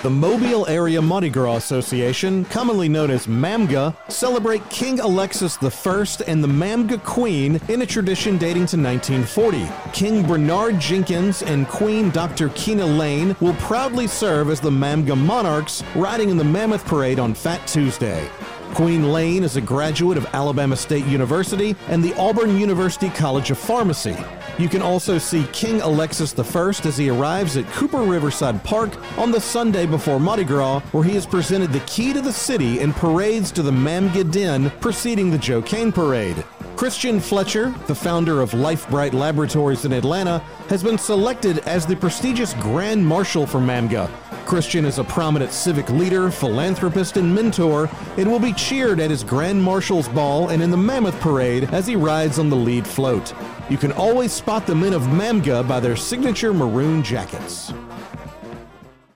The Mobile Area Mardi Gras Association, commonly known as MAMGA, celebrate King Alexis I and the MAMGA Queen in a tradition dating to 1940. King Bernard Jenkins and Queen Dr. Keena Lane will proudly serve as the MAMGA monarchs, riding in the Mammoth Parade on Fat Tuesday. Queen Lane is a graduate of Alabama State University and the Auburn University College of Pharmacy. You can also see King Alexis I as he arrives at Cooper Riverside Park on the Sunday before Mardi Gras, where he is presented the key to the city and parades to the MAMGA Den preceding the Joe Cain Parade. Christian Fletcher, the founder of LifeBright Laboratories in Atlanta, has been selected as the prestigious Grand Marshal for MAMGA. Christian is a prominent civic leader, philanthropist, and mentor, and will be cheered at his Grand Marshal's Ball and in the Mammoth Parade as he rides on the lead float. You can always spot the men of MAMGA by their signature maroon jackets.